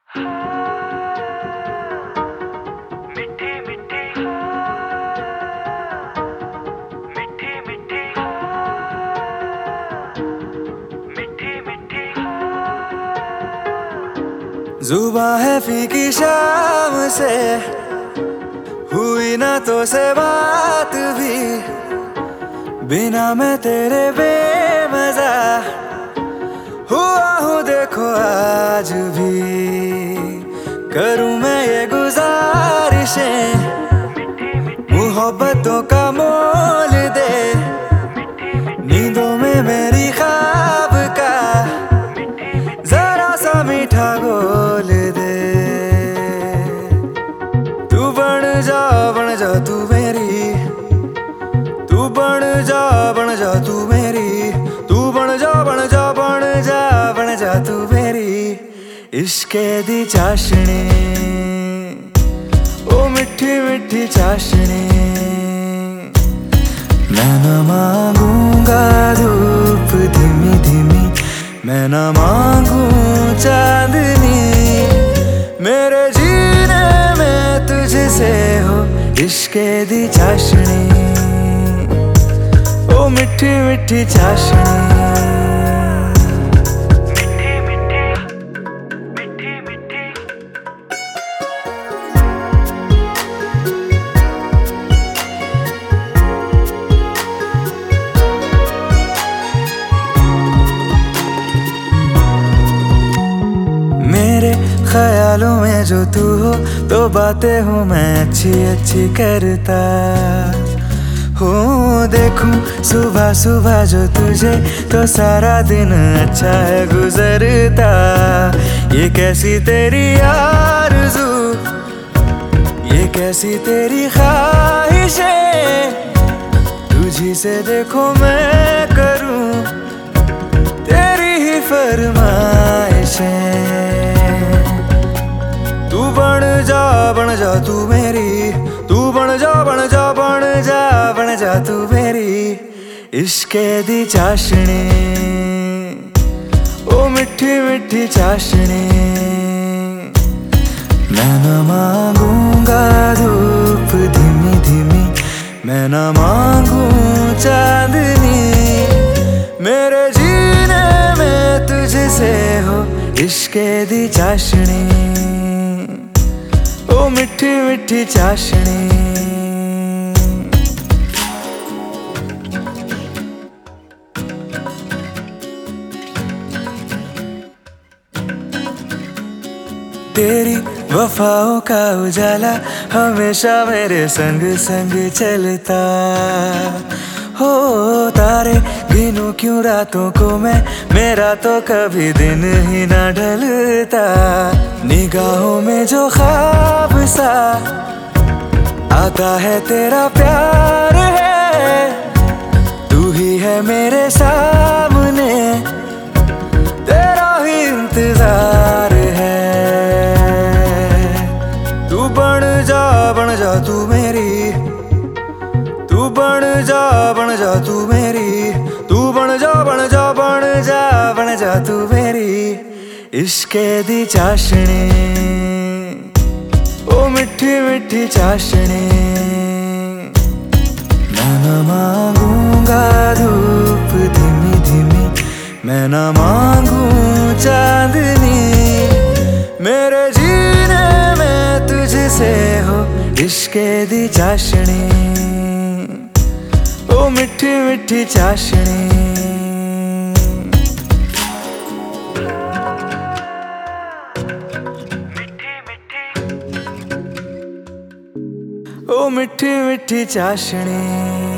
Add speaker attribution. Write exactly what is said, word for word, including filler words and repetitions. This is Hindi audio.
Speaker 1: मिठी मिठी मिठी मिठी मिठी मिठी
Speaker 2: जुबां है फीकी शाम से, हुई ना तो से बात भी, बिना मैं तेरे बेमज़ा हुआ हूँ देखो आज भी। करूँ मैं ये गुजारिशें, मोहब्बतों का मोल दे, नींदों में मेरी ख्वाब का जरा सा मीठा घोल दे। तू बन जा बन जा तू मेरी, तू बन जा बन जा तू मेरी, तू बन जा बन जा बन जा बन जा तू मेरी। इश्के दी चाशनी ओ मिठी मिठी चाशनी, मैं न मांगूंगा धूप धीमी धीमी, मैं न मांगू चांदनी, मेरे जीने में तुझसे हो इश्के दी चाशनी, ओ मिठी मिठी चाशनी। मेरे ख्यालों में जो तू हो तो बातें हूँ मैं अच्छी अच्छी करता हो। देखूं सुबह सुबह जो तुझे तो सारा दिन अच्छा है गुजरता। ये कैसी तेरी आरज़ू, ये कैसी तेरी ख्वाहिशें, तुझी से देखो मैं करूं तेरी ही फरमाइशें। तू बन जा बन जा तू मेरी, तू बन जा बन जा बन जा बन जा तू मेरी। इश्के दी चाशनी ओ मिठी मिठी चाशनी, मैं न मांगूंगा धूप धीमी धीमी, मैं न मांगू चांदनी, मेरे जीने में तुझसे हो इश्के दी चाशनी, ओ मिठी मिठी चाशनी। तेरी वफाओं का उजाला हमेशा मेरे संग संग चलता हो। तारे गिनूं क्यों रातों को मैं, मेरा तो कभी दिन ही ना ढलता। निगाहों में जो ख्वाब सा आता है तेरा प्यार है, तू ही है मेरे सामने, तेरा ही इंतजार है। तू बन जा बन जा तू मेरी, तू बन जा बन जा तू मेरी, तू बन जा बन जा बन जा बन जा तू मेरी। इश्के दी चाशनी ओ मिठी मिठी चाशनी, मैं न मांगूंगा धूप धीमी धीमी, मैं न मांगू चांदनी, मेरे जीने में तुझसे हो इश्के दी चाशनी, ओ मिठी मिठी चाशनी। ओ मिठी मिठी चाशनी।